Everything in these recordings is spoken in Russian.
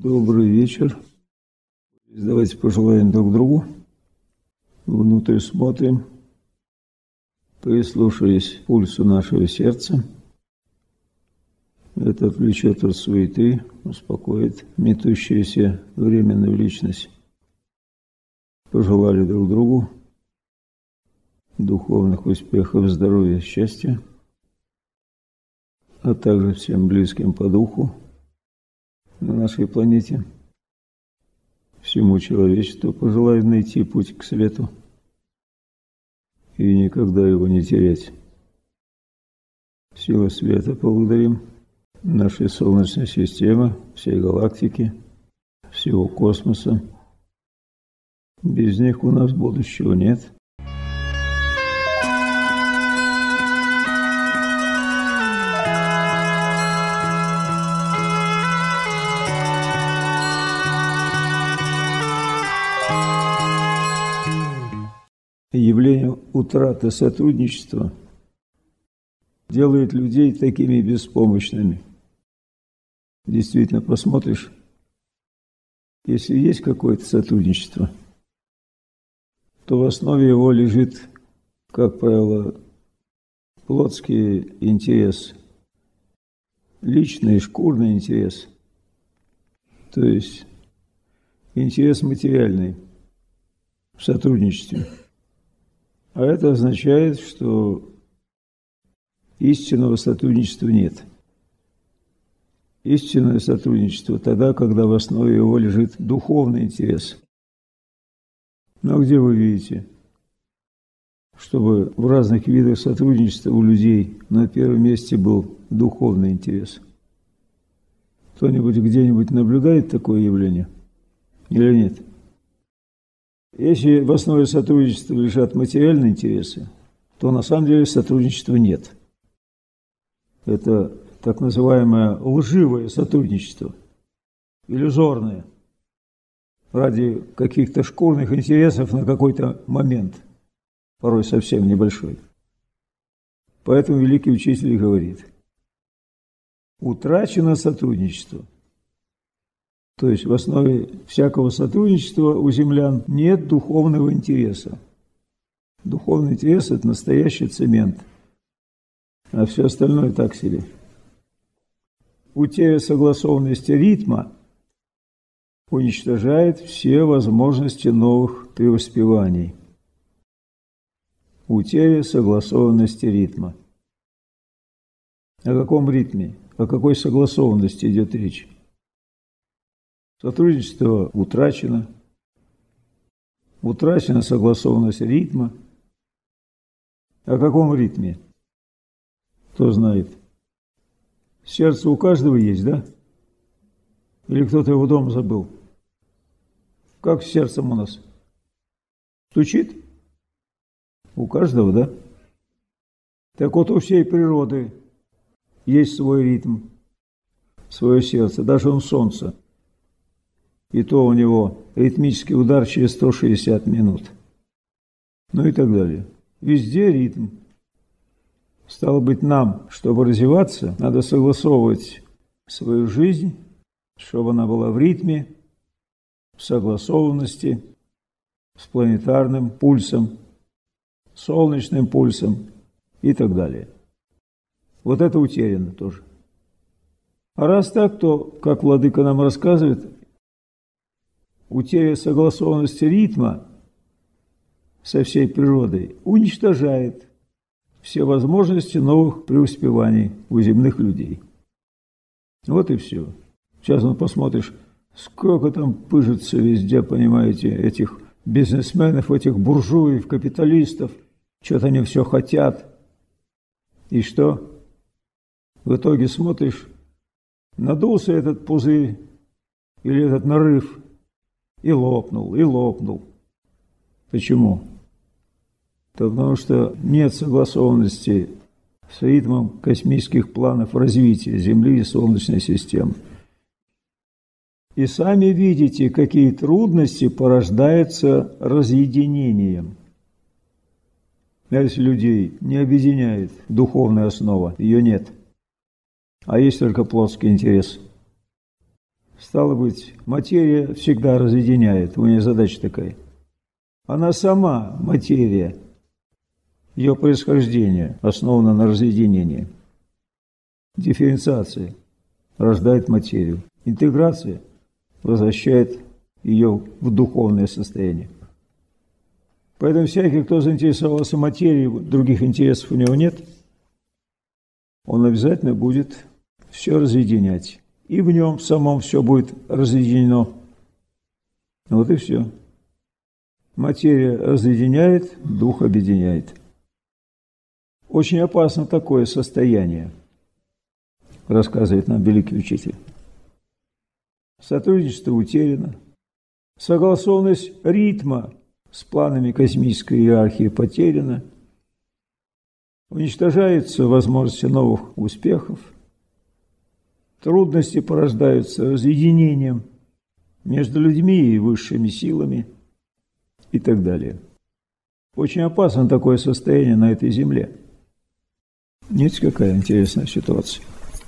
Добрый вечер. Давайте пожелаем друг другу. Внутрь смотрим, прислушиваясь к пульсу нашего сердца. Это отвлечет от суеты, успокоит метущуюся временную личность. Пожелали друг другу духовных успехов, здоровья, счастья, а также всем близким по духу на нашей планете. Всему человечеству пожелаю найти путь к свету и никогда его не терять. Сила света поблагодарим нашей Солнечной системы, всей галактики, всего космоса. Без них у нас будущего нет. Явление утраты сотрудничества делает людей такими беспомощными. Действительно, посмотришь, если есть какое-то сотрудничество, то в основе его лежит, как правило, плотский интерес, личный, шкурный интерес, то есть интерес материальный в сотрудничестве. А это означает, что истинного сотрудничества нет. Истинное сотрудничество тогда, когда в основе его лежит духовный интерес. Но где вы видите, чтобы в разных видах сотрудничества у людей на первом месте был духовный интерес? Кто-нибудь где-нибудь наблюдает такое явление или нет? Если в основе сотрудничества лежат материальные интересы, то на самом деле сотрудничества нет. Это так называемое лживое сотрудничество, иллюзорное, ради каких-то шкурных интересов на какой-то момент, порой совсем небольшой. Поэтому великий учитель говорит: утрачено сотрудничество. То есть в основе всякого сотрудничества у землян нет духовного интереса. Духовный интерес – это настоящий цемент, а все остальное так себе. Утеря согласованности ритма уничтожает все возможности новых преуспеваний. Утеря согласованности ритма. О каком ритме, о какой согласованности идет речь? Сотрудничество утрачено. Утрачена согласованность ритма. О каком ритме? Кто знает? Сердце у каждого есть, да? Или кто-то его дома забыл? Как с сердцем у нас? Стучит? У каждого, да? Так вот, у всей природы есть свой ритм, свое сердце, даже у солнца. И то у него ритмический удар через 160 минут. Ну и так далее. Везде ритм. Стало быть, нам, чтобы развиваться, надо согласовывать свою жизнь, чтобы она была в ритме, в согласованности с планетарным пульсом, солнечным пульсом и так далее. Вот это утеряно тоже. А раз так, то, как владыка нам рассказывает, утеря согласованности ритма со всей природой уничтожает все возможности новых преуспеваний у земных людей. Вот и все. Сейчас посмотришь, сколько там пыжится везде, понимаете, этих бизнесменов, этих буржуев, капиталистов. Что-то они все хотят. И что? В итоге смотришь, надулся этот пузырь или этот нарыв, и лопнул, и лопнул. Почему? Да потому что нет согласованности с ритмом космических планов развития Земли и Солнечной системы. И сами видите, какие трудности порождаются разъединением. Если людей не объединяет духовная основа, ее нет. А есть только плотский интерес. Стало быть, материя всегда разъединяет. У нее задача такая. Она сама материя. Ее происхождение основано на разъединении. Дифференциация рождает материю. Интеграция возвращает ее в духовное состояние. Поэтому всякий, кто заинтересовался материей, других интересов у него нет, он обязательно будет все разъединять. И в нем самом все будет разъединено. Вот и все. Материя разъединяет, дух объединяет. Очень опасно такое состояние, рассказывает нам великий учитель. Сотрудничество утеряно. Согласованность ритма с планами космической иерархии потеряна. Уничтожаются возможности новых успехов. Трудности порождаются разъединением между людьми и высшими силами и так далее. Очень опасно такое состояние на этой земле. Видите, какая интересная ситуация.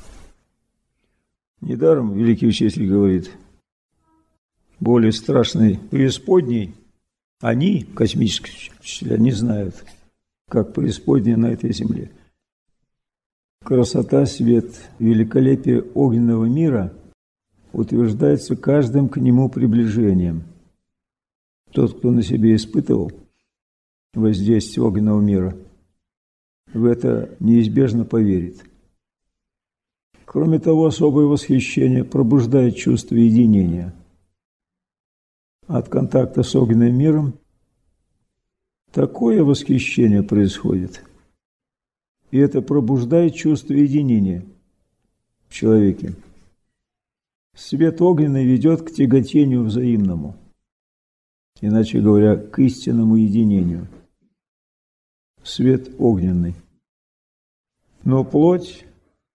Недаром великий учитель говорит, более страшной преисподней они, космические учителя, не знают, как преисподняя на этой земле. Красота, свет, великолепие огненного мира утверждается каждым к нему приближением. Тот, кто на себе испытывал воздействие огненного мира, в это неизбежно поверит. Кроме того, особое восхищение пробуждает чувство единения. От контакта с огненным миром такое восхищение происходит. И это пробуждает чувство единения в человеке. Свет огненный ведет к тяготению взаимному, иначе говоря, к истинному единению. Свет огненный. Но плоть,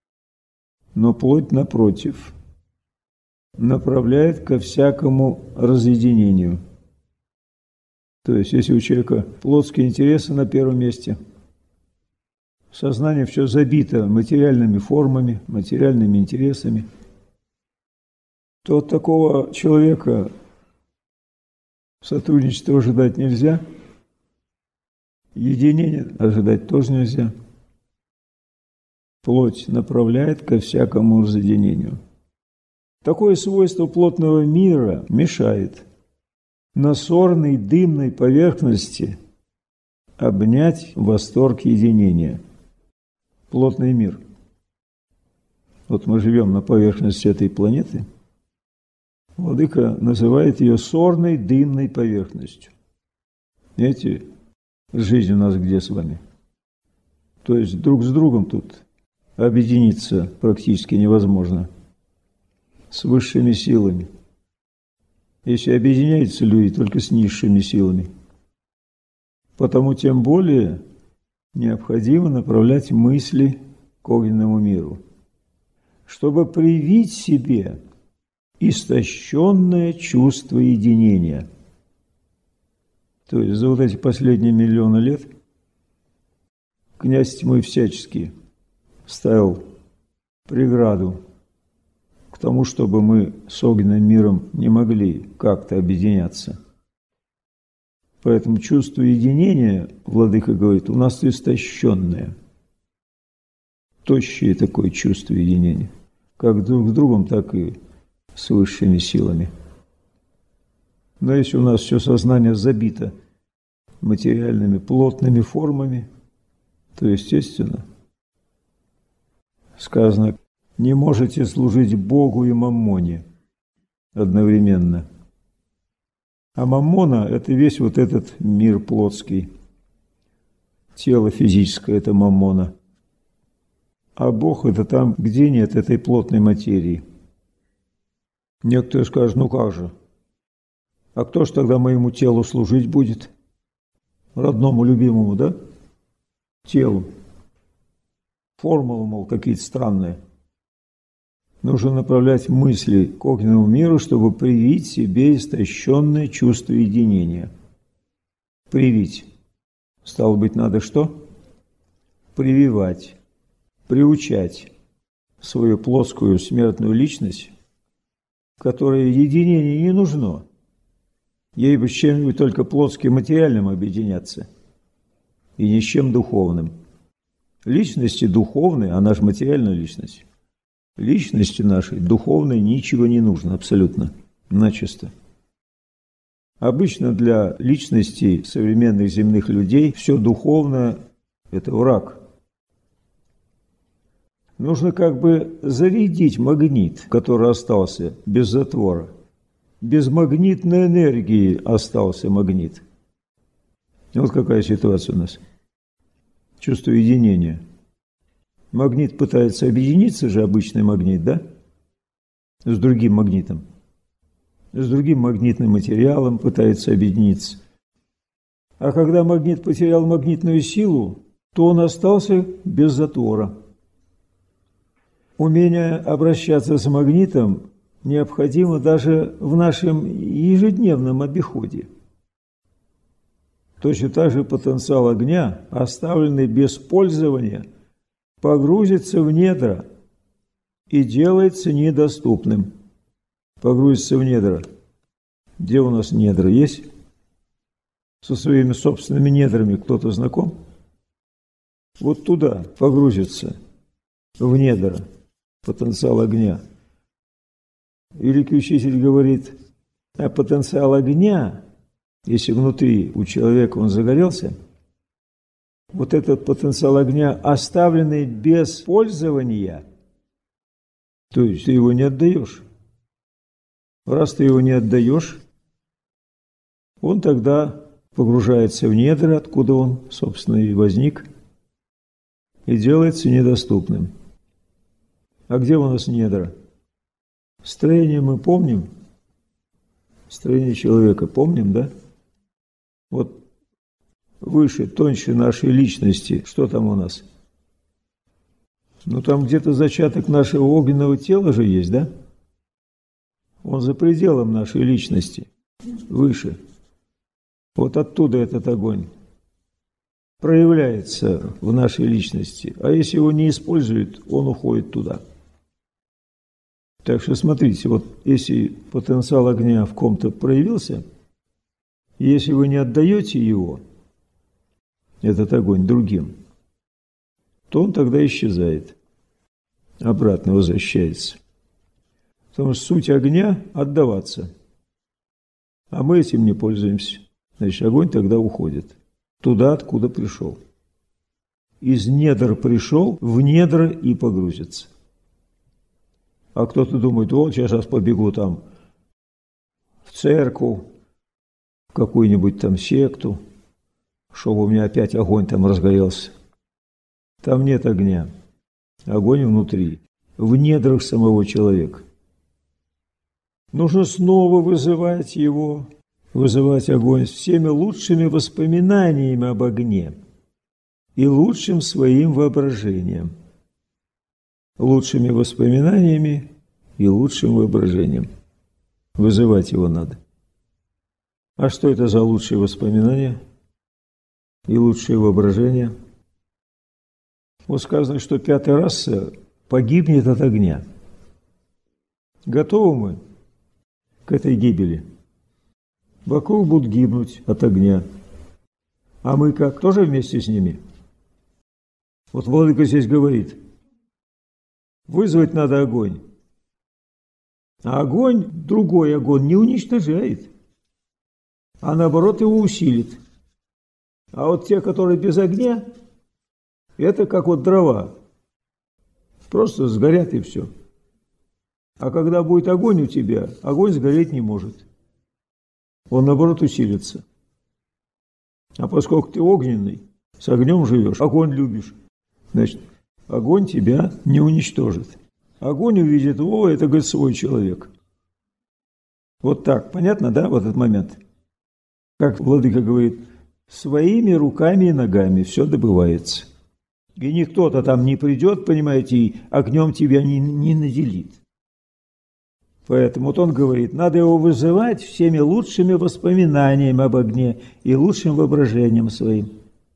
напротив, направляет ко всякому разъединению. То есть, если у человека плотские интересы на первом месте, сознание все забито материальными формами, материальными интересами, то от такого человека сотрудничества ожидать нельзя, единения ожидать тоже нельзя. Плоть направляет ко всякому разъединению. Такое свойство плотного мира мешает на сорной дымной поверхности обнять восторг единения. Плотный мир. Вот мы живем на поверхности этой планеты. Владыка называет ее сорной дымной поверхностью. Знаете, жизнь у нас где с вами? То есть друг с другом тут объединиться практически невозможно. С высшими силами. Если объединяются люди только с низшими силами. Потому тем более необходимо направлять мысли к огненному миру, чтобы привить себе истощенное чувство единения. То есть за вот эти последние миллионы лет князь тьмы всячески ставил преграду к тому, чтобы мы с огненным миром не могли как-то объединяться. Поэтому чувство единения, владыка говорит, у нас истощенное, тощее такое чувство единения, как друг с другом, так и с высшими силами. Но если у нас все сознание забито материальными плотными формами, то, естественно, сказано, не можете служить Богу и маммоне одновременно. А маммона – это весь вот этот мир плотский. Тело физическое – это маммона. А Бог – это там, где нет этой плотной материи. Некоторые скажут, ну как же? А кто ж тогда моему телу служить будет? Родному, любимому, да? Телу. Формулы, мол, какие-то странные. Нужно направлять мысли к огненному миру, чтобы привить себе истощенное чувство единения. Привить. Стало быть, надо что? Прививать, приучать свою плоскую смертную личность которой единение не нужно. Ей бы с чем-нибудь только плотским материальным объединяться, и ни с чем духовным. Личности духовной, она же материальная личность. Личности нашей духовной ничего не нужно абсолютно, начисто. Обычно для личностей современных земных людей все духовное – это враг. Нужно как бы зарядить магнит, который остался без затвора. Без магнитной энергии остался магнит. Вот какая ситуация у нас. Чувство единения. Магнит пытается объединиться же, обычный магнит, да? С другим магнитом. С другим магнитным материалом пытается объединиться. А когда магнит потерял магнитную силу, то он остался без затвора. Умение обращаться с магнитом необходимо даже в нашем ежедневном обиходе. Точно так же потенциал огня, оставленный без пользования, погрузится в недра и делается недоступным. Погрузится в недра. Где у нас недра есть? Со своими собственными недрами кто-то знаком? Вот туда погрузится, в недра, потенциал огня. Великий учитель говорит, а потенциал огня, если внутри у человека он загорелся, вот этот потенциал огня, оставленный без пользования, то есть ты его не отдаешь. Раз ты его не отдаешь, он тогда погружается в недра, откуда он, собственно, и возник, и делается недоступным. А где у нас недра? Строение мы помним, строение человека помним, да? Вот выше, тоньше нашей личности, что там у нас? Ну, там где-то зачаток нашего огненного тела же есть, да? Он за пределом нашей личности, выше. Вот оттуда этот огонь проявляется в нашей личности. А если его не используют, он уходит туда. Так что смотрите, вот если потенциал огня в ком-то проявился, если вы не отдаете его, этот огонь, другим, то он тогда исчезает, обратно возвращается. Потому что суть огня – отдаваться. А мы этим не пользуемся. Значит, огонь тогда уходит туда, откуда пришел. Из недр пришел, в недра и погрузится. А кто-то думает, вот сейчас побегу там в церковь, в какую-нибудь там секту, чтобы у меня опять огонь там разгорелся. Там нет огня. Огонь внутри, в недрах самого человека. Нужно снова вызывать его, вызывать огонь с всеми лучшими воспоминаниями об огне и лучшим своим воображением. Лучшими воспоминаниями и лучшим воображением. Вызывать его надо. А что это за лучшие воспоминания и лучшее воображение? Вот сказано, что 5-я раса погибнет от огня. Готовы мы к этой гибели? Вокруг будут гибнуть от огня. А мы как? Тоже вместе с ними? Вот Владыка здесь говорит, вызвать надо огонь. А огонь, другой огонь, не уничтожает, а наоборот его усилит. А вот те, которые без огня, это как вот дрова. Просто сгорят и все. А когда будет огонь у тебя, огонь сгореть не может. Он наоборот усилится. А поскольку ты огненный, с огнем живешь, огонь любишь, значит, огонь тебя не уничтожит. Огонь увидит, о, это, говорит, свой человек. Вот так, понятно, да, вот этот момент? Как Владыка говорит, своими руками и ногами все добывается. И никто-то там не придет, понимаете, и огнем тебя не наделит. Поэтому вот он говорит, надо его вызывать всеми лучшими воспоминаниями об огне и лучшим воображением своим.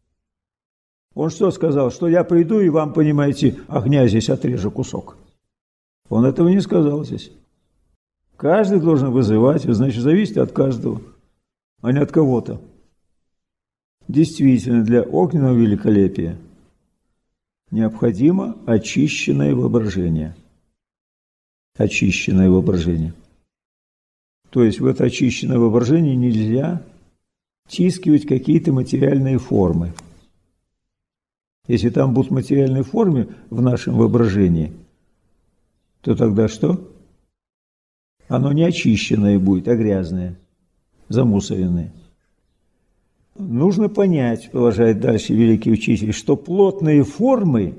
Он что сказал? Что я приду и вам, понимаете, огня здесь отрежу кусок. Он этого не сказал здесь. Каждый должен вызывать, значит, зависит от каждого, а не от кого-то. Действительно, для огненного великолепия необходимо очищенное воображение. Очищенное воображение. То есть в это очищенное воображение нельзя втискивать какие-то материальные формы. Если там будут материальные формы в нашем воображении, то тогда что? Оно не очищенное будет, а грязное, замусоренное. Нужно понять, продолжает дальше великий учитель, что плотные формы,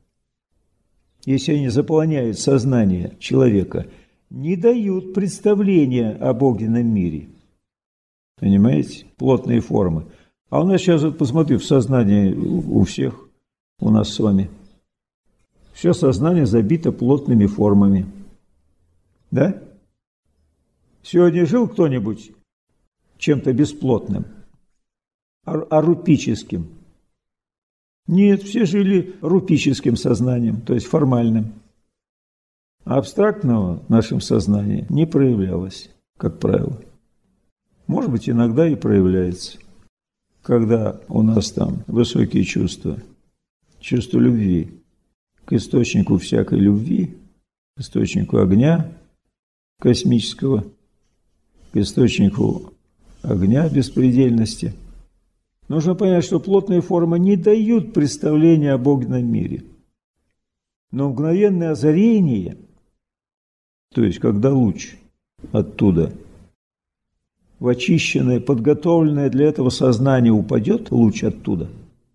если они заполняют сознание человека, не дают представления об огненном мире. Понимаете? Плотные формы. А у нас сейчас, вот посмотри, в сознании у всех, у нас с вами, все сознание забито плотными формами. Да? Сегодня жил кто-нибудь чем-то бесплотным, арупическим? Нет, все жили рупическим сознанием, то есть формальным. А абстрактного в нашем сознании не проявлялось, как правило. Может быть, иногда и проявляется, когда у нас там высокие чувства, чувство любви, к источнику всякой любви, к источнику огня космического, к источнику огня беспредельности. Нужно понять, что плотные формы не дают представления об огненном мире. Но мгновенное озарение, то есть когда луч оттуда в очищенное, подготовленное для этого сознание упадет, луч оттуда,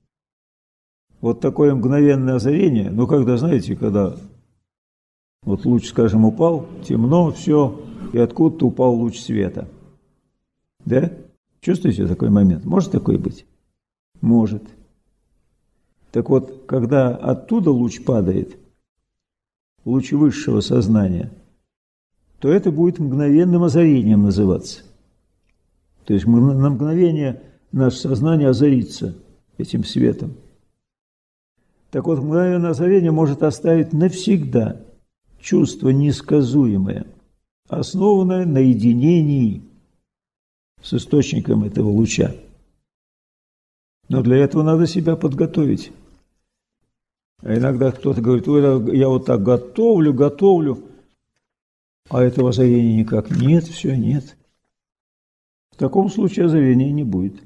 вот такое мгновенное озарение, ну когда, знаете, когда вот луч, скажем, упал, темно, все, и откуда-то упал луч света. Да? Чувствуете такой момент? Может такое быть? Может. Так вот, когда оттуда луч падает, луч высшего сознания, то это будет мгновенным озарением называться. То есть на мгновение наше сознание озарится этим светом. Так вот, мгновенное озарение может оставить навсегда чувство несказуемое, основанное на единении с источником этого луча. Но для этого надо себя подготовить. А иногда кто-то говорит: ой, я вот так готовлю, а этого озарения никак нет, все нет. В таком случае озарения не будет.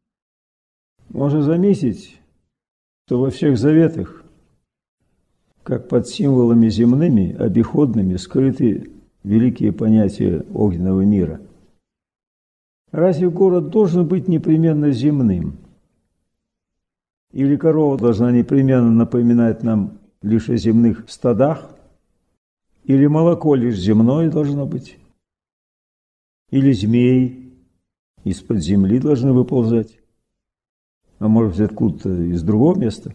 Можно заметить, что во всех заветах, как под символами земными, обиходными, скрыты великие понятия огненного мира. Разве город должен быть непременно земным? Или корова должна непременно напоминать нам лишь о земных стадах? Или молоко лишь земное должно быть? Или змеи из-под земли должны выползать? А может быть, откуда-то из другого места?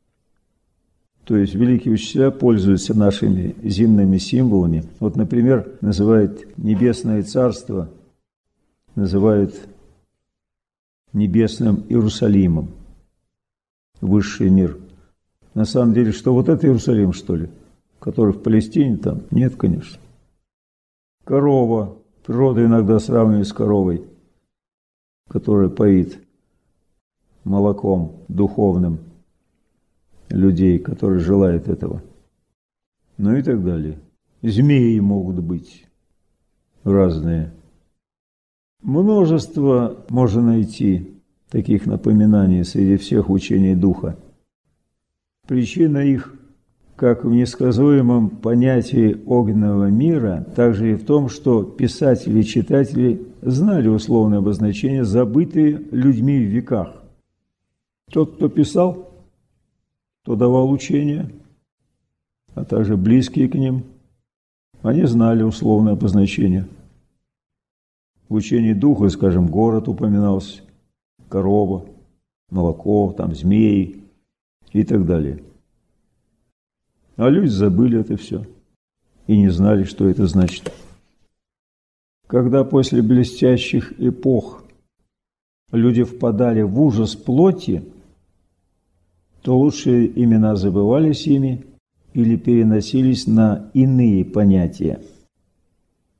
То есть великие учителя пользуются нашими земными символами. Вот, например, называют небесное царство, называют небесным Иерусалимом, высший мир. На самом деле, что вот это Иерусалим, что ли? Который в Палестине там? Нет, конечно. Корова. Природа иногда сравнивает с коровой, которая поит молоком духовным людей, которые желают этого. Ну и так далее. Змеи могут быть разные. Множество можно найти таких напоминаний среди всех учений Духа. Причина их, как в несказуемом понятии огненного мира, также и в том, что писатели и читатели знали условное обозначение, забытые людьми в веках. Тот, кто писал, кто давал учения, а также близкие к ним, они знали условное обозначение. В учении Духа, скажем, город упоминался, корова, молоко, там змеи и так далее. А люди забыли это все и не знали, что это значит. Когда после блестящих эпох люди впадали в ужас плоти, то лучшие имена забывались ими или переносились на иные понятия.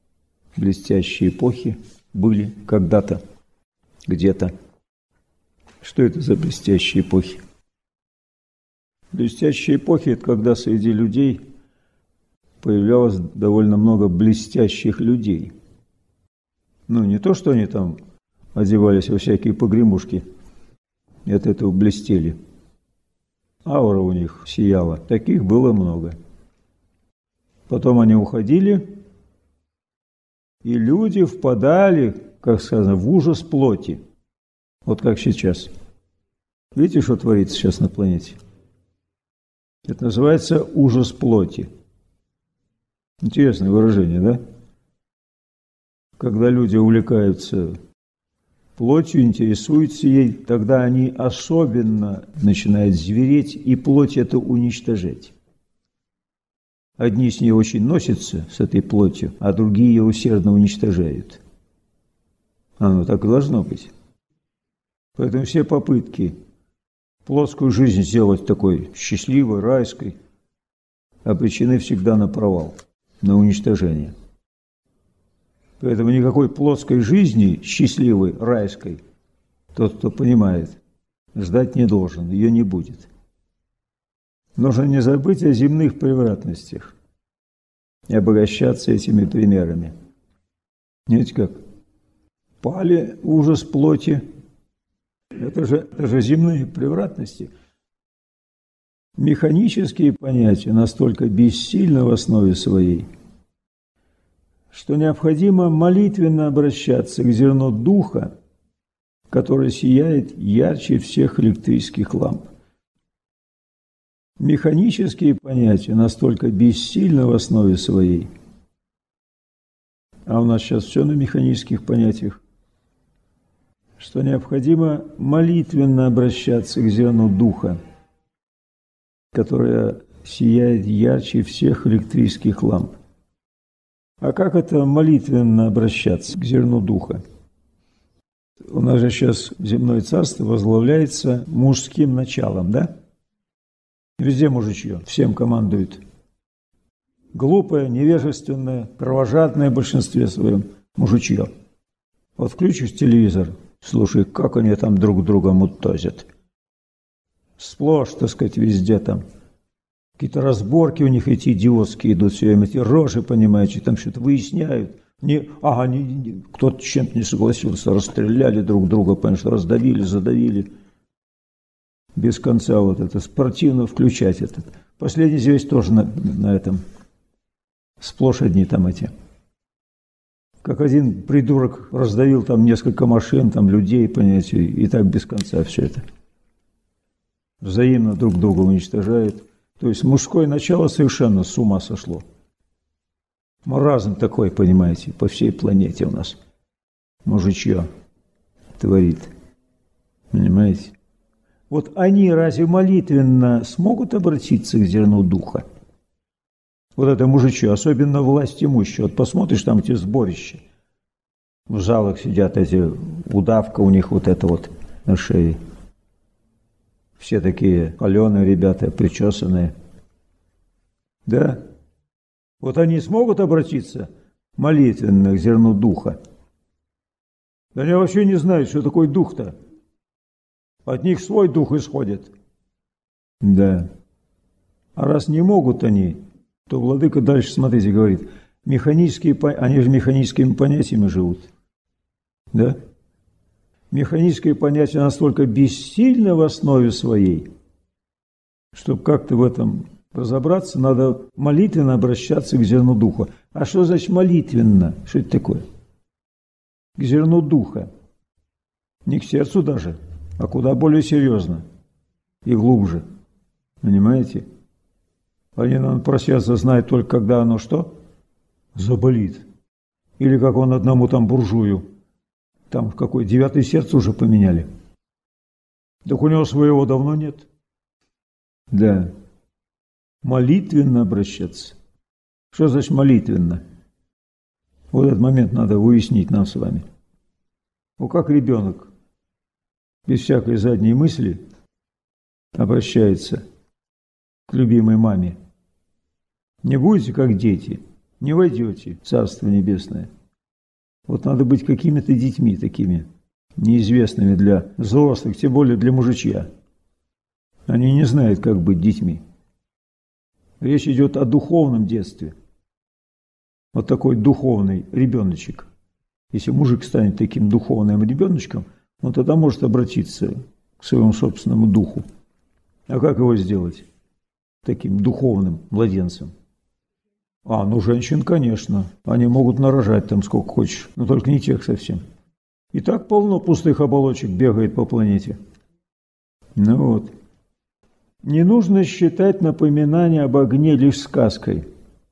блестящие эпохи были когда-то, где-то. Что это за блестящие эпохи? Блестящие эпохи – это когда среди людей появлялось довольно много блестящих людей. Ну, не то, что они там одевались во всякие погремушки и от этого блестели. Аура у них сияла. Таких было много. Потом они уходили, и люди впадали, как сказано, в ужас плоти. Вот как сейчас. Видите, что творится сейчас на планете? Это называется ужас плоти. Интересное выражение, да? Когда люди увлекаются плотью, интересуются ей, тогда они особенно начинают звереть и плоть это уничтожать. Одни с ней очень носятся, с этой плотью, а другие ее усердно уничтожают. Оно так и должно быть. Поэтому все попытки плотскую жизнь сделать такой счастливой, райской, обречены всегда на провал, на уничтожение. Поэтому никакой плотской жизни, счастливой, райской, тот, кто понимает, ждать не должен, ее не будет. Нужно не забыть о земных превратностях и обогащаться этими примерами. Знаете как? Пали ужас плоти. Это же земные превратности. Механические понятия настолько бессильны в основе своей, что необходимо молитвенно обращаться к зерну духа, который сияет ярче всех электрических ламп. Механические понятия настолько бессильны в основе своей, а у нас сейчас все на механических понятиях, что необходимо молитвенно обращаться к зерну духа, которое сияет ярче всех электрических ламп. А как это молитвенно обращаться к зерну духа? У нас же сейчас земное царство возглавляется мужским началом, да? Везде мужичье, всем командует. Глупое, невежественное, кровожадное в большинстве своем мужичье. Вот включишь телевизор, слушай, как они там друг друга мутозят. Сплошь, так сказать, везде там. Какие-то разборки у них эти идиотские идут все время, эти рожи, понимаете, там что-то выясняют. Кто-то с чем-то не согласился, расстреляли друг друга, потому что раздавили, задавили. Без конца вот это, спортивно включать этот. Последний здесь тоже на этом. Сплошь одни там эти. Как один придурок раздавил там несколько машин, там людей, понимаете, и так без конца все это. Взаимно друг друга уничтожают. То есть мужское начало совершенно с ума сошло. Маразм такой, понимаете, по всей планете у нас. Мужичье творит. Понимаете? Вот они разве молитвенно смогут обратиться к зерну духа? Вот это мужичье, особенно власть имущие. Вот посмотришь, там эти сборища. В залах сидят эти, удавка у них вот это вот на шее. Все такие холеные ребята, причесанные. Да? Вот они смогут обратиться молитвенно к зерну духа? Они вообще не знают, что такое дух-то. От них свой дух исходит. Да. А раз не могут они, то владыка дальше, смотрите, говорит, они же механическими понятиями живут. Да? Механическое понятие настолько бессильно в основе своей, чтобы как-то в этом разобраться, надо молитвенно обращаться к зерну духа. А что значит молитвенно? Что это такое? К зерну духа. Не к сердцу даже, а куда более серьезно и глубже. Понимаете? Они, наверное, про сердце знают только, когда оно что? Заболит. Или как он одному там буржую. Там какое 9-е сердце уже поменяли. Так у него своего давно нет. Да. Молитвенно обращаться. Что значит молитвенно? Вот этот момент надо выяснить нам с вами. Ну, как ребенок без всякой задней мысли обращается к любимой маме. Не будете как дети, не войдете в Царство Небесное. Вот надо быть какими-то детьми такими, неизвестными для взрослых, тем более для мужичья. Они не знают, как быть детьми. Речь идет о духовном детстве. Вот такой духовный ребеночек. Если мужик станет таким духовным ребеночком, он тогда может обратиться к своему собственному духу. А как его сделать таким духовным младенцем? Женщин, конечно. Они могут нарожать там сколько хочешь, но только не тех совсем. И так полно пустых оболочек бегает по планете. Не нужно считать напоминание об огне лишь сказкой.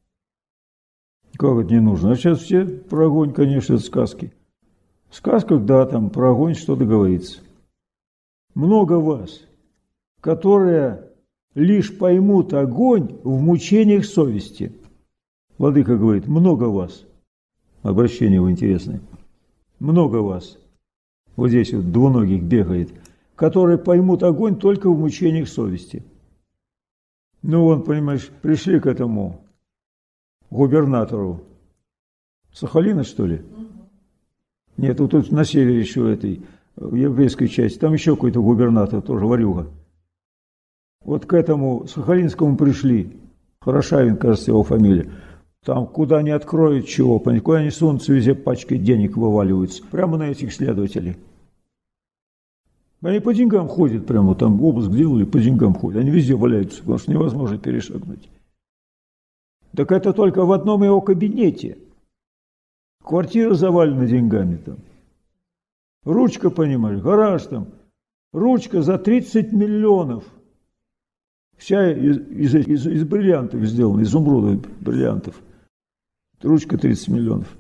Как это не нужно? А сейчас все про огонь, конечно, это сказки. В сказках, да, там про огонь что-то говорится. Много вас, которые лишь поймут огонь в мучениях совести. Владыка говорит, много вас. Обращение его интересное. Много вас. Вот здесь вот двуногих бегает. Которые поймут огонь только в мучениях совести. Понимаешь, пришли к этому губернатору Сахалина, что ли? Нет, вот тут на севере еще этой, в еврейской части, там еще какой-то губернатор, тоже ворюга. Вот к этому Сахалинскому пришли, Хорошавин, кажется, его фамилия. Там куда ни откроют чего, куда ни сунутся, везде пачкой денег вываливаются. Прямо на этих следователей. Они по деньгам ходят, прямо там обыск делали, по деньгам ходят. Они везде валяются, потому что невозможно перешагнуть. Так это только в одном его кабинете. Квартира завалена деньгами там. Ручка, понимаешь, гараж там. Ручка за 30 миллионов. Вся из бриллиантов сделана, изумрудов бриллиантов. Ручка 30 миллионов.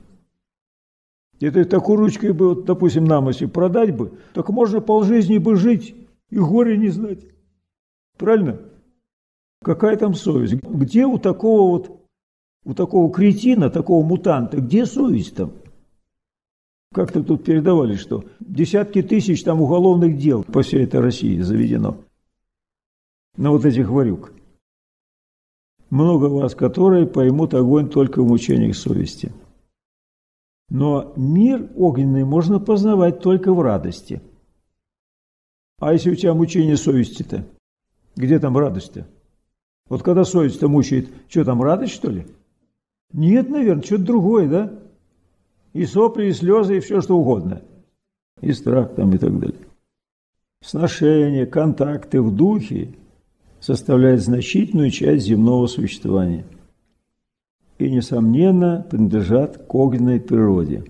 Это такой ручкой бы, вот, допустим, нам, если продать бы, так можно полжизни бы жить и горе не знать. Правильно? Какая там совесть? Где у такого кретина, такого мутанта, где совесть там? Как-то тут передавали, что десятки тысяч там уголовных дел по всей этой России заведено. На вот этих ворюк. Много вас, которые поймут огонь только в мучениях совести. Но мир огненный можно познавать только в радости. А если у тебя мучение совести-то? Где там радость-то? Вот когда совесть-то мучает, что там, радость, что ли? Нет, наверное, что-то другое, да? И сопли, и слезы, и все, что угодно. И страх там, и так далее. Сношения, контакты в духе составляют значительную часть земного существования. И, несомненно, принадлежат к огненной природе.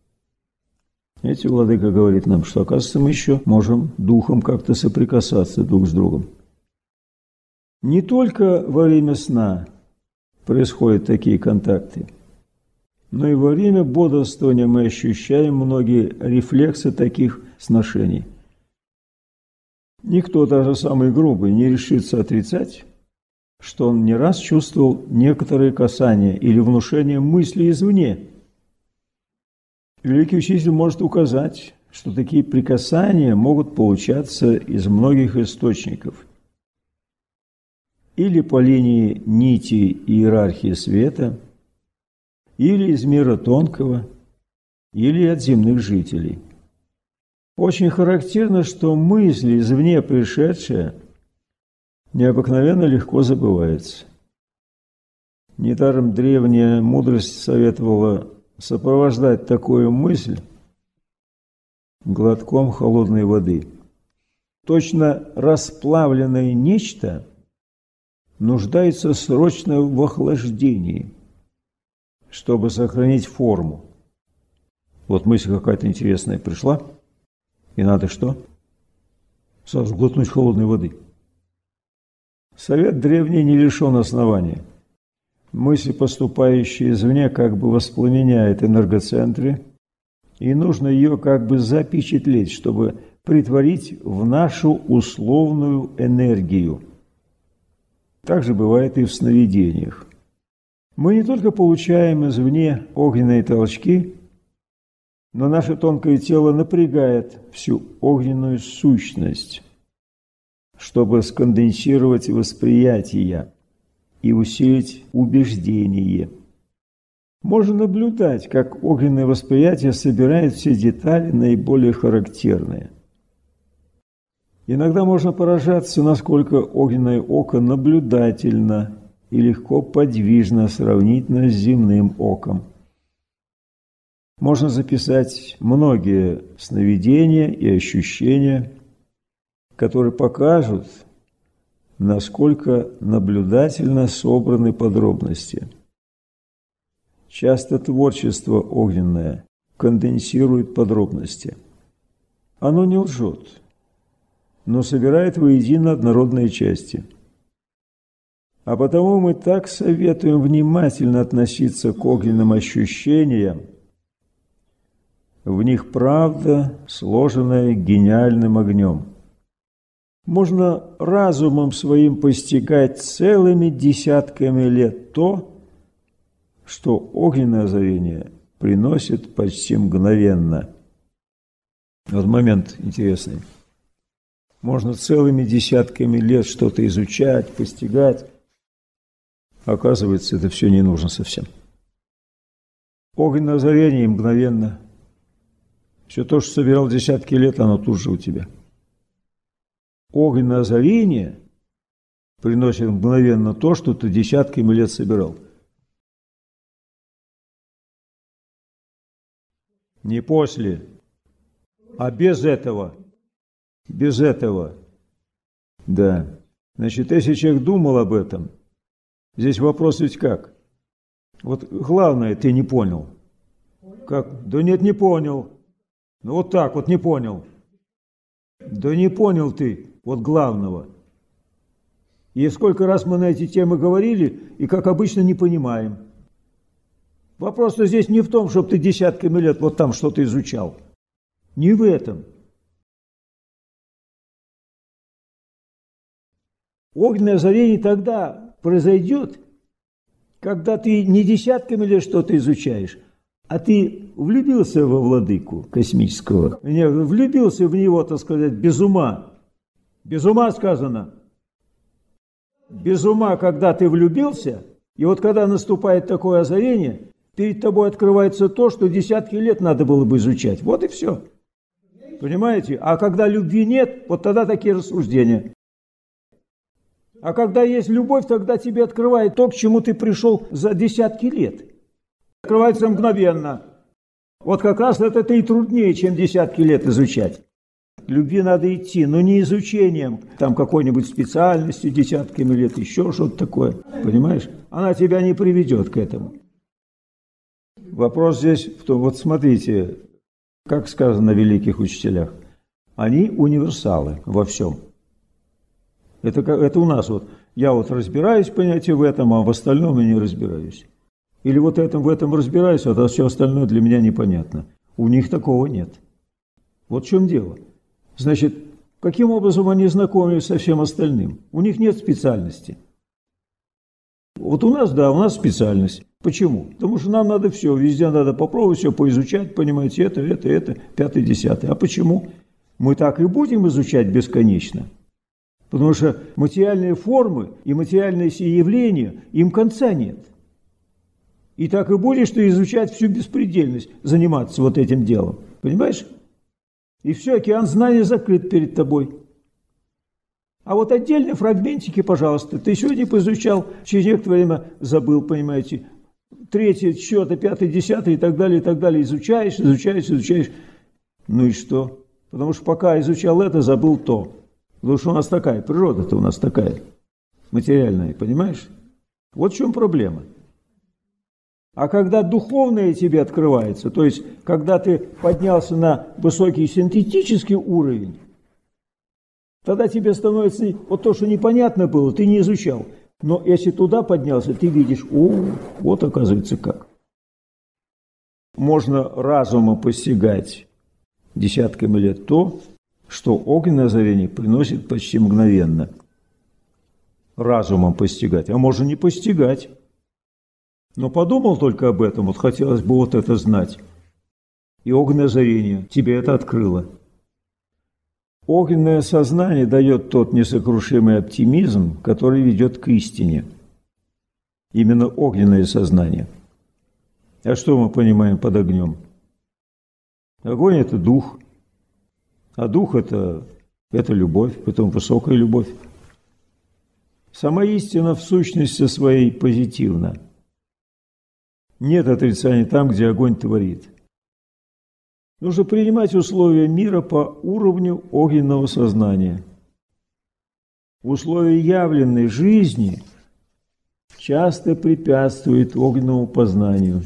Эти Владыка говорит нам, что, оказывается, мы еще можем духом как-то соприкасаться друг с другом. Не только во время сна происходят такие контакты, но и во время бодрствования мы ощущаем многие рефлексы таких сношений. Никто, даже самый грубый, не решится отрицать, что он не раз чувствовал некоторые касания или внушения мысли извне. Великий Учитель может указать, что такие прикасания могут получаться из многих источников. Или по линии нити иерархии света, или из мира тонкого, или от земных жителей. Очень характерно, что мысли извне пришедшие необыкновенно легко забываются. Недаром древняя мудрость советовала сопровождать такую мысль глотком холодной воды. Точно расплавленное нечто нуждается срочно в охлаждении, чтобы сохранить форму. Вот мысль какая-то интересная пришла, и надо что? Сразу глотнуть холодной воды. Совет древний не лишен основания. Мысль, поступающая извне, как бы воспламеняет энергоцентры, и нужно ее как бы запечатлеть, чтобы претворить в нашу условную энергию. Так же бывает и в сновидениях. Мы не только получаем извне огненные толчки, но наше тонкое тело напрягает всю огненную сущность, чтобы сконденсировать восприятие и усилить убеждение. Можно наблюдать, как огненное восприятие собирает все детали, наиболее характерные. Иногда можно поражаться, насколько огненное око наблюдательно и легко подвижно сравнительно с земным оком. Можно записать многие сновидения и ощущения, которые покажут, насколько наблюдательно собраны подробности. Часто творчество огненное конденсирует подробности. Оно не лжет, но собирает воедино однородные части. А потому мы так советуем внимательно относиться к огненным ощущениям. В них правда, сложенная гениальным огнем. Можно разумом своим постигать целыми десятками лет то, что огненное озарение приносит почти мгновенно. Вот момент интересный. Можно целыми десятками лет что-то изучать, постигать. Оказывается, это все не нужно совсем. Огненное озарение мгновенно. Все то, что собирал десятки лет, оно тут же у тебя. Огненное озарение приносит мгновенно то, что ты десятками лет собирал. Не после, а без этого. Без этого. Да. Значит, если человек думал об этом, здесь вопрос ведь как? Вот главное, ты не понял. Как? Да нет, не понял. Ну вот так вот не понял. Да не понял ты вот главного. И сколько раз мы на эти темы говорили, и как обычно не понимаем. Вопрос-то здесь не в том, чтобы ты десятками лет вот там что-то изучал. Не в этом. Огненное озарение тогда произойдет, когда ты не десятками лет что-то изучаешь, а ты влюбился во владыку космического. Влюбился в него, так сказать, без ума. Без ума сказано. Без ума, когда ты влюбился, и вот когда наступает такое озарение, перед тобой открывается то, что десятки лет надо было бы изучать. Вот и все. Понимаете? А когда любви нет, вот тогда такие рассуждения. А когда есть любовь, тогда тебе открывает то, к чему ты пришел за десятки лет. Открывается мгновенно. Вот как раз это и труднее, чем десятки лет изучать. Любви надо идти, но не изучением, там какой-нибудь специальности десятками лет, еще что-то такое. Понимаешь? Она тебя не приведет к этому. Вопрос здесь в том, вот смотрите, как сказано о великих учителях, они универсалы во всем. Это у нас вот, я вот разбираюсь, понимаете, в этом, а в остальном я не разбираюсь. Или вот в этом разбираюсь, а все остальное для меня непонятно. У них такого нет. Вот в чем дело. Значит, каким образом они знакомились со всем остальным? У них нет специальности. Вот у нас, да, у нас специальность. Почему? Потому что нам надо все, везде надо попробовать все поизучать, понимаете, это, пятое, десятое. А почему? Мы так и будем изучать бесконечно. Потому что материальные формы и материальные все явления, им конца нет. И так и будешь ты изучать всю беспредельность, заниматься вот этим делом. Понимаешь? И все, океан знаний закрыт перед тобой. А вот отдельные фрагментики, пожалуйста, ты сегодня поизучал, через некоторое время забыл, понимаете. Третье, четвертое, пятое, десятое и так далее, изучаешь. Ну и что? Потому что пока изучал это, забыл то. Потому что у нас такая, природа-то у нас такая, материальная, понимаешь? Вот в чем проблема. А когда духовное тебе открывается, то есть, когда ты поднялся на высокий синтетический уровень, тогда тебе становится, вот то, что непонятно было, ты не изучал. Но если туда поднялся, ты видишь, вот оказывается как. Можно разумом постигать десятками лет то, что огненное озарение приносит почти мгновенно. Разумом постигать, а можно не постигать. Но подумал только об этом, вот хотелось бы вот это знать. И огненное озарение тебе это открыло. Огненное сознание дает тот несокрушимый оптимизм, который ведет к истине. Именно огненное сознание. А что мы понимаем под огнем? Огонь – это дух, а дух – это любовь, потом высокая любовь. Сама истина в сущности своей позитивна. Нет отрицания там, где огонь творит. Нужно принимать условия мира по уровню огненного сознания. Условия явленной жизни часто препятствуют огненному познанию.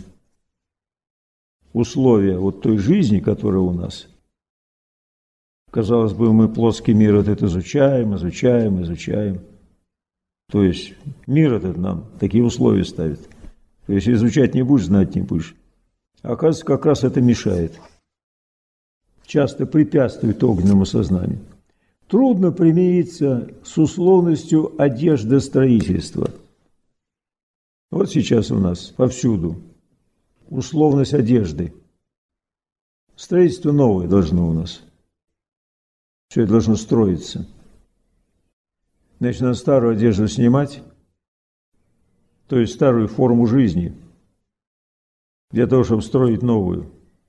Условия вот той жизни, которая у нас. Казалось бы, мы плоский мир этот изучаем. То есть мир этот нам такие условия ставит. То есть изучать не будешь, знать не будешь. А оказывается, как раз это мешает. Часто препятствует огненному сознанию. Трудно примириться с условностью одеждостроительства. Вот сейчас у нас повсюду условность одежды. Строительство новое должно у нас. Все это должно строиться. Значит, надо старую одежду снимать, то есть старую форму жизни, для того, чтобы строить новую.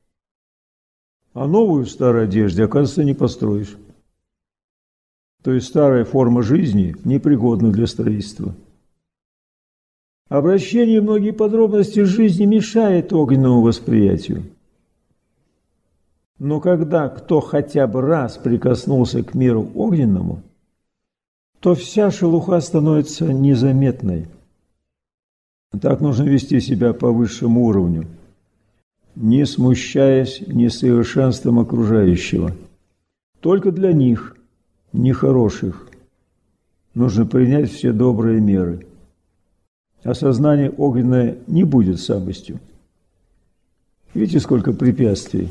А новую в старой одежде, оказывается, не построишь. То есть старая форма жизни непригодна для строительства. Обращение в многие подробности жизни мешает огненному восприятию. Но когда кто хотя бы раз прикоснулся к миру огненному, то вся шелуха становится незаметной. Так нужно вести себя по высшему уровню, не смущаясь несовершенством окружающего. Только для них, нехороших, нужно принять все добрые меры. А сознание огненное не будет слабостью. Видите, сколько препятствий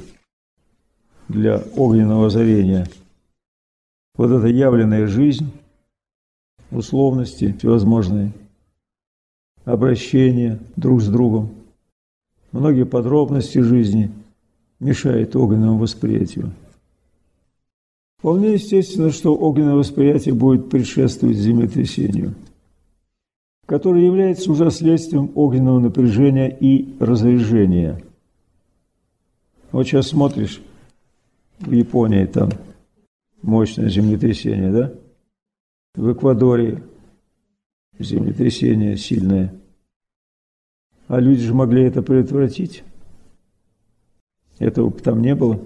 для огненного озарения. Вот эта явленная жизнь, условности всевозможные, обращения друг с другом, многие подробности жизни мешают огненному восприятию. Вполне естественно, что огненное восприятие будет предшествовать землетрясению, которое является уже следствием огненного напряжения и разряжения. Вот сейчас смотришь, в Японии там мощное землетрясение, да? В Эквадоре землетрясение сильное. А люди же могли это предотвратить. Этого там не было.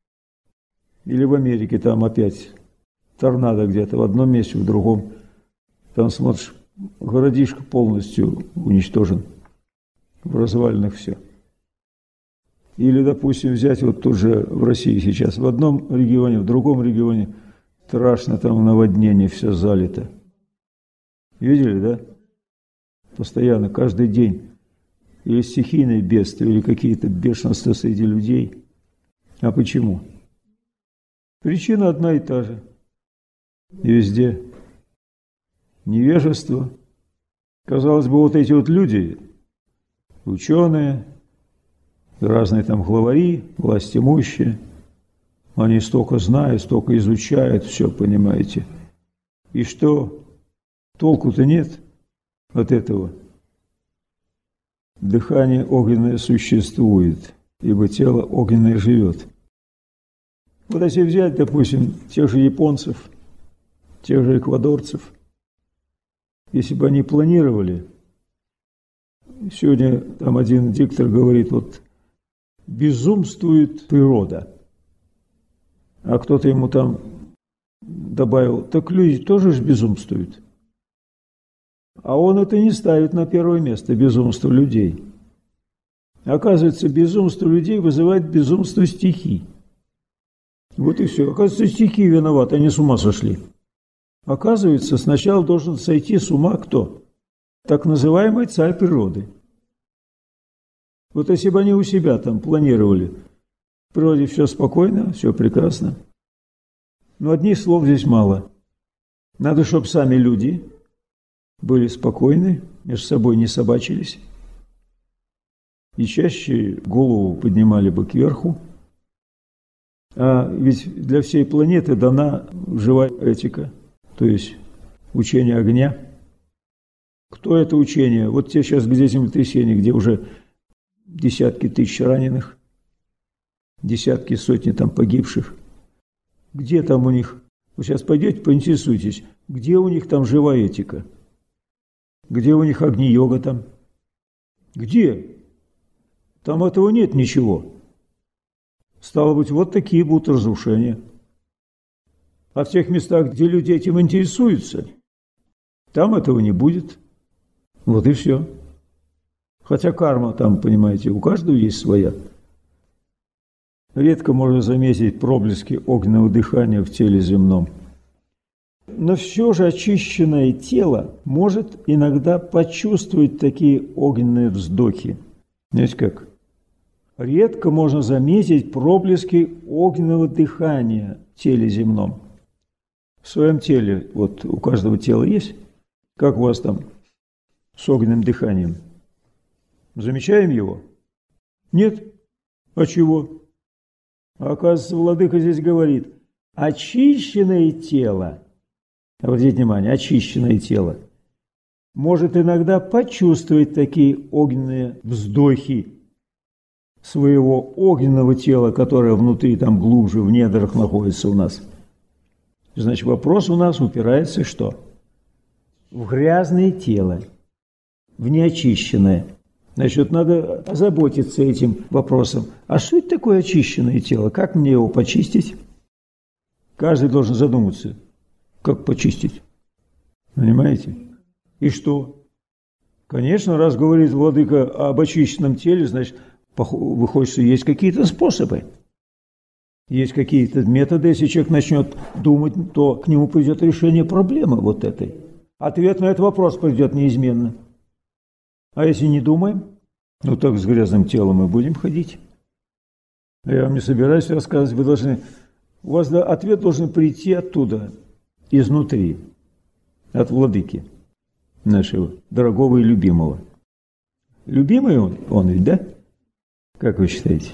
Или в Америке там опять торнадо где-то в одном месте, в другом. Там смотришь, городишко полностью уничтожен. В развалинах все. Или, допустим, взять вот тут же в России сейчас. В одном регионе, в другом регионе страшно, там наводнение, все залито. Видели, да? Постоянно, каждый день. Или стихийные бедствия, или какие-то бешенства среди людей. А почему? Причина одна и та же. И везде. Невежество. Казалось бы, вот эти вот люди, ученые, разные там главари, властимущие, они столько знают, столько изучают, все, понимаете. И что? Толку-то нет от этого. Дыхание огненное существует, ибо тело огненное живет. Вот если взять, допустим, тех же японцев, тех же эквадорцев, если бы они планировали, сегодня там один диктор говорит, вот безумствует природа, а кто-то ему там добавил, так люди тоже же безумствуют. А он это не ставит на первое место, безумство людей. Оказывается, безумство людей вызывает безумство стихий. Вот и все. Оказывается, стихии виноваты, они с ума сошли. Оказывается, сначала должен сойти с ума кто? Так называемый царь природы. Вот если бы они у себя там планировали, в природе все спокойно, все прекрасно. Но одних слов здесь мало. Надо, чтобы сами люди были спокойны, между собой не собачились. И чаще голову поднимали бы кверху. А ведь для всей планеты дана живая этика, то есть учение огня. Кто это учение? Вот те сейчас где землетрясение, где уже десятки тысяч раненых, десятки, сотни там погибших. Где там у них, вы сейчас пойдете, поинтересуйтесь, где у них там живая этика? Где у них Агни-йога там? Где? Там этого нет ничего. Стало быть, вот такие будут разрушения. А в тех местах, где люди этим интересуются, там этого не будет. Вот и все. Хотя карма там, понимаете, у каждого есть своя. Редко можно заметить проблески огненного дыхания в теле земном. Но все же очищенное тело может иногда почувствовать такие огненные вздохи. Знаете как? Редко можно заметить проблески огненного дыхания в теле земном. В своем теле, вот у каждого тела есть, как у вас там с огненным дыханием? Замечаем его? Нет? А чего? А оказывается, владыка здесь говорит, очищенное тело, обратите внимание, очищенное тело, может иногда почувствовать такие огненные вздохи своего огненного тела, которое внутри, там глубже, в недрах находится у нас. Значит, вопрос у нас упирается что? В грязное тело, в неочищенное. Значит, надо озаботиться этим вопросом. А что это такое очищенное тело? Как мне его почистить? Каждый должен задуматься, как почистить. Понимаете? И что? Конечно, раз говорит владыка об очищенном теле, значит, выходит, что есть какие-то способы. Есть какие-то методы. Если человек начнет думать, то к нему придет решение проблемы вот этой. Ответ на этот вопрос придет неизменно. А если не думаем, ну так с грязным телом мы будем ходить. Я вам не собираюсь рассказывать, вы должны, у вас ответ должен прийти оттуда, изнутри, от владыки нашего дорогого и любимого. Любимый он ведь, да? Как вы считаете?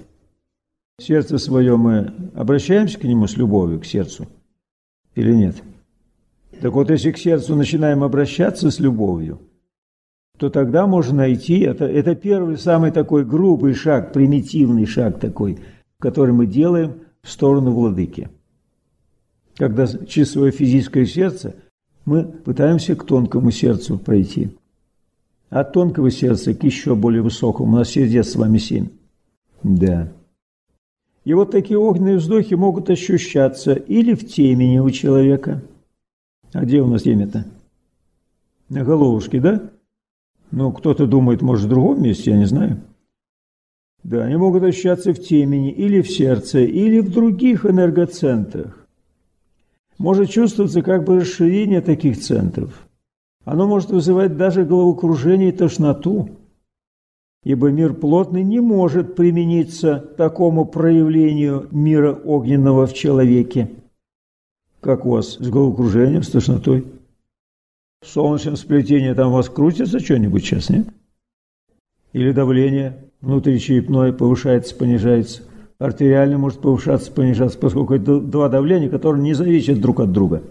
В сердце свое мы обращаемся к нему с любовью, к сердцу, или нет? Так вот, если к сердцу начинаем обращаться с любовью, то тогда можно найти, это первый, самый такой грубый шаг, примитивный шаг такой, который мы делаем в сторону владыки. Когда через свое физическое сердце мы пытаемся к тонкому сердцу пройти. От тонкого сердца к еще более высокому. У нас сердец с вами 7. Да. И вот такие огненные вздохи могут ощущаться или в темени у человека. А где у нас темя-то? На головушке, да? Ну, кто-то думает, может, в другом месте, я не знаю. Да, они могут ощущаться в темени, или в сердце, или в других энергоцентрах. Может чувствоваться как бы расширение таких центров. Оно может вызывать даже головокружение и тошноту, ибо мир плотный не может примениться к такому проявлению мира огненного в человеке. Как у вас с головокружением, с тошнотой? В солнечном сплетении там у вас крутится что-нибудь сейчас, нет? Или давление внутричерепное повышается, понижается. Артериальное может повышаться, понижаться, поскольку это два давления, которые не зависят друг от друга.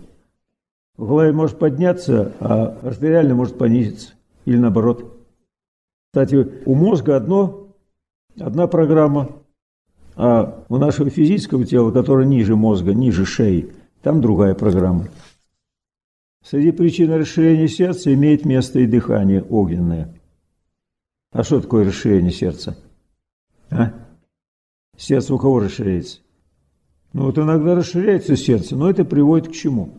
В голове может подняться, а артериальное может понизиться. Или наоборот. Кстати, у мозга одна программа, а у нашего физического тела, которое ниже мозга, ниже шеи, там другая программа. Среди причин расширения сердца имеет место и дыхание огненное. А что такое расширение сердца? А? Сердце у кого расширяется? Ну вот иногда расширяется сердце, но это приводит к чему?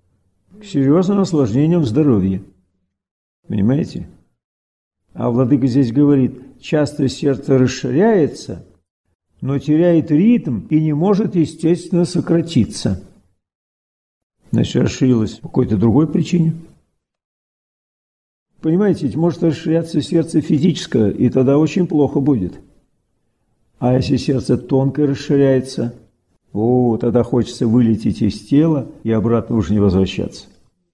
К серьезным осложнениям здоровья. Понимаете? А владыка здесь говорит, часто сердце расширяется, но теряет ритм и не может естественно сократиться. Значит, расширилось по какой-то другой причине. Понимаете, ведь может расширяться сердце физическое, и тогда очень плохо будет. А если сердце тонко расширяется, тогда хочется вылететь из тела и обратно уже не возвращаться.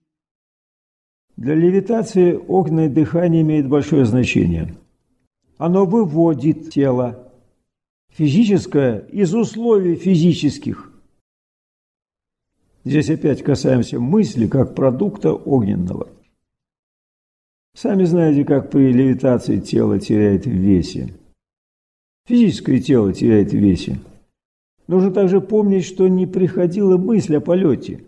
Для левитации огненное дыхание имеет большое значение. Оно выводит тело физическое из условий физических. Здесь опять касаемся мысли как продукта огненного. Сами знаете, как при левитации тело теряет в весе. Физическое тело теряет в весе. Нужно также помнить, что не приходила мысль о полете.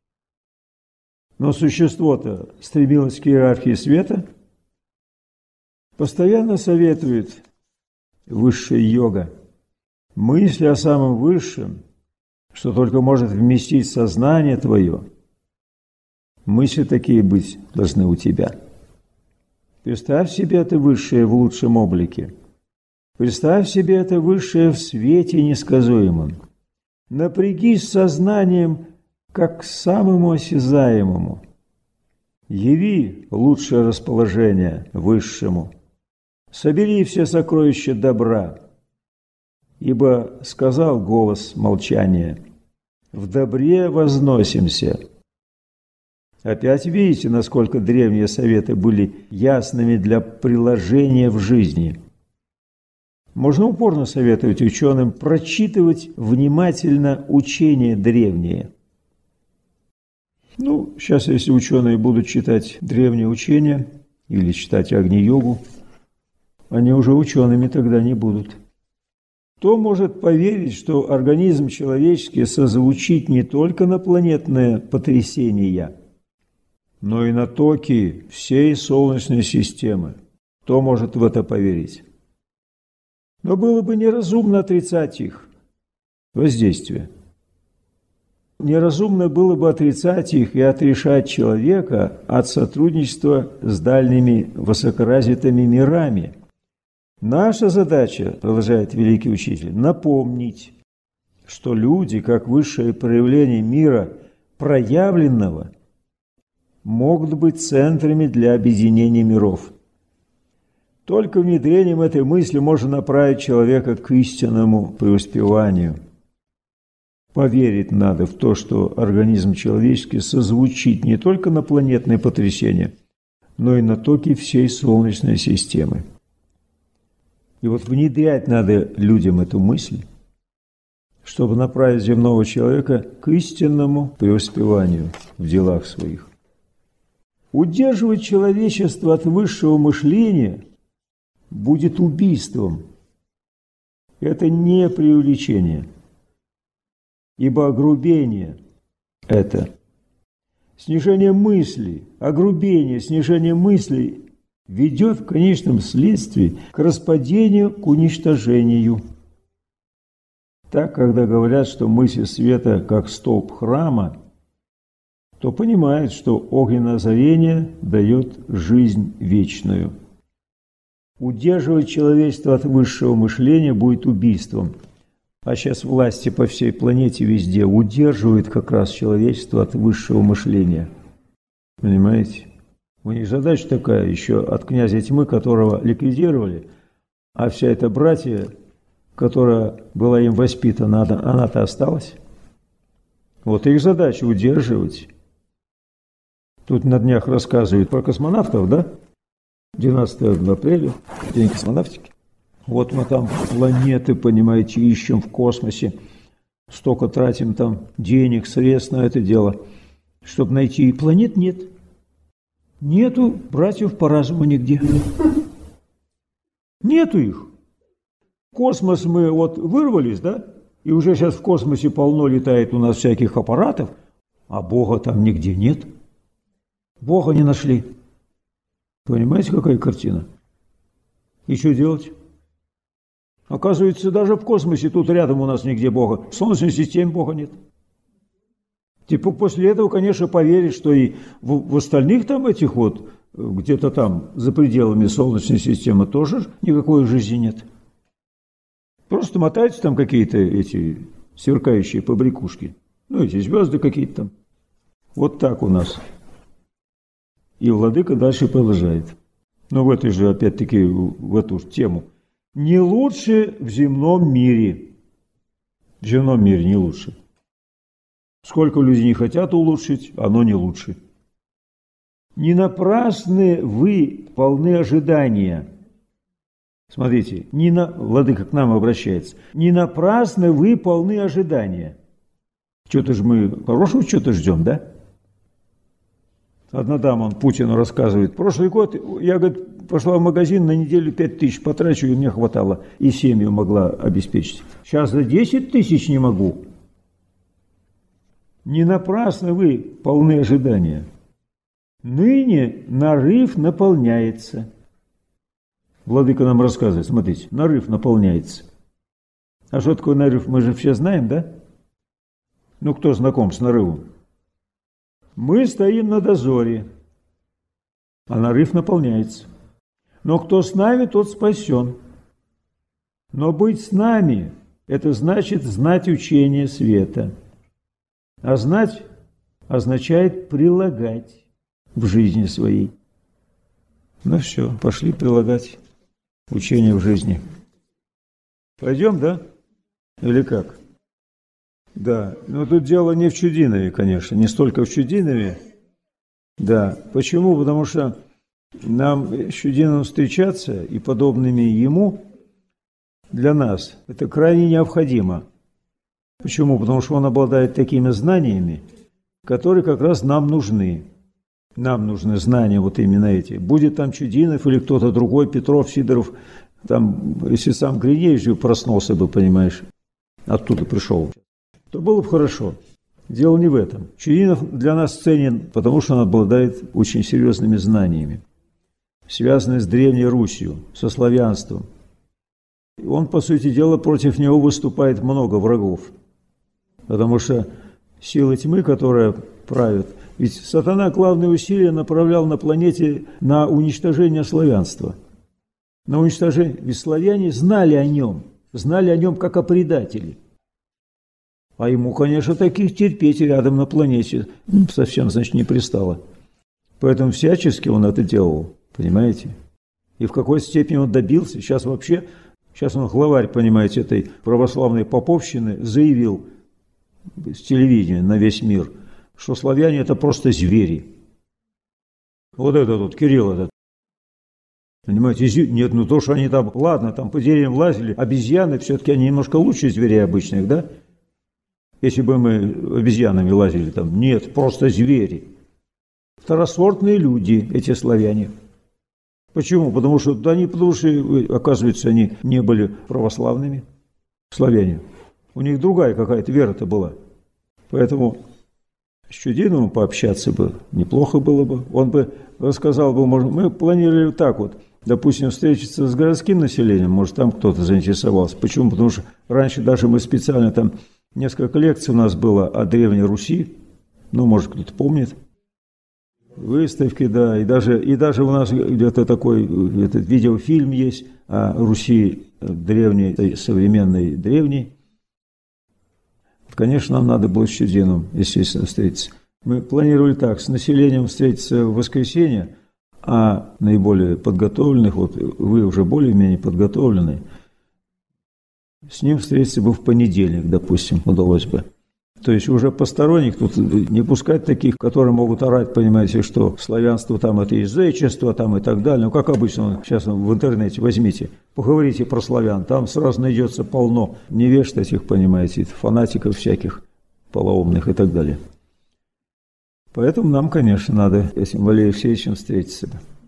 Но существо-то стремилось к иерархии света. Постоянно советует высшая йога. Мысли о самом высшем, что только может вместить сознание твое. Мысли такие быть должны у тебя. Представь себе это высшее в лучшем облике. Представь себе это высшее в свете несказуемом. Напрягись сознанием как к самому осязаемому. Яви лучшее расположение высшему. Собери все сокровища добра. Ибо сказал голос молчания: в добре возносимся. Опять видите, насколько древние советы были ясными для приложения в жизни. Можно упорно советовать ученым прочитывать внимательно учения древние. Сейчас, если ученые будут читать древние учения или читать Агни-йогу, они уже учеными тогда не будут. Кто может поверить, что организм человеческий созвучит не только на планетные потрясения, но и на токи всей Солнечной системы? Кто может в это поверить? Но было бы неразумно отрицать их воздействие. Неразумно было бы отрицать их и отрешать человека от сотрудничества с дальними высокоразвитыми мирами. Наша задача, продолжает великий учитель, напомнить, что люди, как высшее проявление мира проявленного, могут быть центрами для объединения миров. Только внедрением этой мысли можно направить человека к истинному преуспеванию. Поверить надо в то, что организм человеческий созвучит не только на планетные потрясения, но и на токи всей Солнечной системы. И вот внедрять надо людям эту мысль, чтобы направить земного человека к истинному преуспеванию в делах своих. Удерживать человечество от высшего мышления будет убийством. Это не преувеличение, ибо огрубение – это снижение мыслей, огрубение, снижение мыслей ведет в конечном следствии к распадению, к уничтожению. Так, когда говорят, что мысль света как столб храма, то понимают, что огненное озарение дает жизнь вечную. Удерживать человечество от высшего мышления будет убийством. А сейчас власти по всей планете везде удерживают как раз человечество от высшего мышления. Понимаете? У них задача такая, еще от князя тьмы, которого ликвидировали, а вся эта братья, которая была им воспитана, она-то осталась. Вот их задача удерживать. Тут на днях рассказывают про космонавтов, да? 12 апреля, день космонавтики. Вот мы там планеты, понимаете, ищем в космосе, столько тратим там денег, средств на это дело, чтобы найти. И планет нет. Нету братьев по разуму нигде. Нету их. В космос мы вот вырвались, да? И уже сейчас в космосе полно летает у нас всяких аппаратов, а Бога там нигде нет. Бога не нашли. Понимаете, какая картина? И что делать? Оказывается, даже в космосе тут рядом у нас нигде Бога. В Солнечной системе Бога нет. Типа после этого, конечно, поверить, что и в остальных там этих вот, где-то там, за пределами Солнечной системы, тоже никакой жизни нет. Просто мотаются там какие-то эти сверкающие побрякушки. Эти звезды какие-то там. Вот так у нас. И владыка дальше продолжает. Но в этой же, опять-таки, в эту тему. Не лучше в земном мире. В земном мире не лучше. Сколько людей не хотят улучшить, оно не лучше. Не напрасны вы полны ожидания. Смотрите, владыка к нам обращается. Не напрасно вы полны ожидания. Что-то же мы хорошего что-то ждем, да? Одна дама, он Путину рассказывает, прошлый год я, говорит, пошла в магазин, на неделю 5000 потрачу, и мне хватало, и семью могла обеспечить. Сейчас за 10 тысяч не могу. Не напрасно вы полны ожидания. Ныне нарыв наполняется. Владыка нам рассказывает, смотрите, нарыв наполняется. А что такое нарыв, мы же все знаем, да? Ну, кто знаком с нарывом? Мы стоим на дозоре, а нарыв наполняется. Но кто с нами, тот спасен. Но быть с нами – это значит знать учение света. А знать означает прилагать в жизни своей. Ну все, пошли прилагать учение в жизни. Пойдем, да? Или как? Да, но тут дело не в Чудинове, конечно, не столько в Чудинове. Да, почему? Потому что нам с Чудиновым встречаться и подобными ему для нас это крайне необходимо. Почему? Потому что он обладает такими знаниями, которые как раз нам нужны. Нам нужны знания вот именно эти. Будет там Чудинов или кто-то другой, Петров, Сидоров, там, если сам Гриневич проснулся бы, понимаешь, оттуда пришел, то было бы хорошо. Дело не в этом. Чудинов для нас ценен, потому что он обладает очень серьезными знаниями, связанными с Древней Русью, со славянством. Он, по сути дела, против него выступает много врагов, потому что силы тьмы, которая правит, ведь сатана главные усилия направлял на планете на уничтожение славянства. На уничтожение. Ведь славяне знали о нем как о предателе. А ему, конечно, таких терпеть рядом на планете совсем, значит, не пристало. Поэтому всячески он это делал, понимаете? И в какой степени он добился. Сейчас он главарь, понимаете, этой православной поповщины, заявил с телевидения на весь мир, что славяне это просто звери. Вот этот вот, Кирилл этот. Понимаете, нет, ну то, что они там, ладно, там по деревьям лазили, обезьяны, все-таки они немножко лучше зверей обычных, да? Если бы мы обезьянами лазили там, нет, просто звери. Второсортные люди, эти славяне. Почему? Потому что, оказывается, они не были православными, славяне. У них другая какая-то вера-то была. Поэтому с Чудиновым пообщаться бы неплохо было бы. Он бы рассказал бы, может, мы планировали так вот, допустим, встретиться с городским населением, может, там кто-то заинтересовался. Почему? Потому что раньше даже мы специально там, несколько лекций у нас было о Древней Руси, ну, может, кто-то помнит. Выставки, да, и даже у нас где-то такой этот видеофильм есть о Руси древней, современной древней. Конечно, нам надо было с Чудиновым, естественно, встретиться. Мы планировали так, с населением встретиться в воскресенье, а наиболее подготовленных, вот вы уже более-менее подготовлены, с ним встретиться бы в понедельник, допустим, удалось бы. То есть уже посторонних тут не пускать таких, которые могут орать, понимаете, что славянство там это язычество там и так далее. Ну, как обычно, сейчас в интернете возьмите, поговорите про славян, там сразу найдется полно невежд этих, понимаете, фанатиков всяких, полоумных и так далее. Поэтому нам, конечно, надо с этим Валерием Алексеевичем встретиться.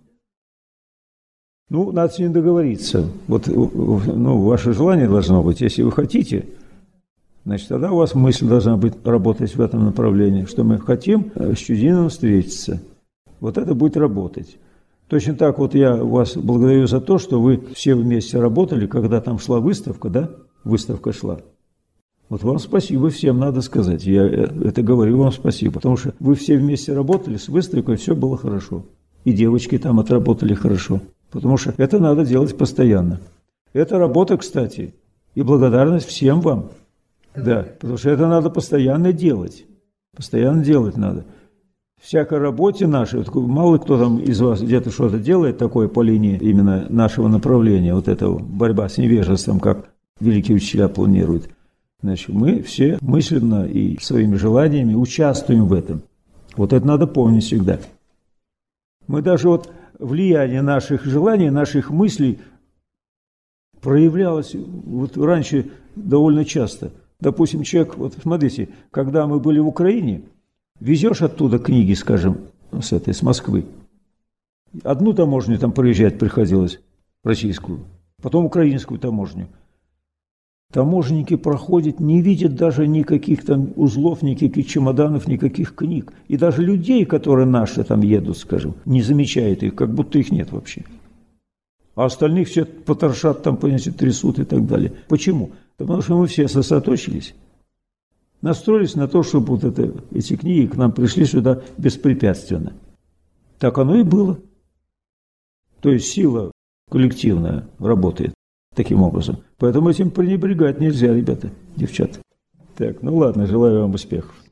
Ну, надо с ним договориться. Вот, ну, ваше желание должно быть, если вы хотите, значит, тогда у вас мысль должна быть работать в этом направлении, что мы хотим с Чудиновым встретиться. Вот это будет работать. Точно так вот я вас благодарю за то, что вы все вместе работали, когда там шла выставка, да? Выставка шла. Вот вам спасибо всем, надо сказать. Я это говорю вам спасибо, потому что вы все вместе работали с выставкой, все было хорошо. И девочки там отработали хорошо. Потому что это надо делать постоянно. Это работа, кстати, и благодарность всем вам. Да, потому что это надо постоянно делать. Постоянно делать надо. Всякой работе нашей, мало кто там из вас где-то что-то делает такое по линии именно нашего направления, вот этого борьба с невежеством, как великие учителя планируют. Значит, мы все мысленно и своими желаниями участвуем в этом. Вот это надо помнить всегда. Мы даже вот влияние наших желаний, наших мыслей проявлялось вот раньше довольно часто. Допустим, человек, вот смотрите, когда мы были в Украине, везешь оттуда книги, скажем, с Москвы. Одну таможню там проезжать приходилось, российскую, потом украинскую таможню. Таможенники проходят, не видят даже никаких там узлов, никаких чемоданов, никаких книг. И даже людей, которые наши там едут, скажем, не замечают их, как будто их нет вообще. А остальных все потрошат, там, понимаете, трясут и так далее. Почему? Потому что мы все сосредоточились, настроились на то, чтобы вот эти книги к нам пришли сюда беспрепятственно. Так оно и было. То есть сила коллективная работает таким образом. Поэтому этим пренебрегать нельзя, ребята, девчата. Так, ну ладно, желаю вам успехов.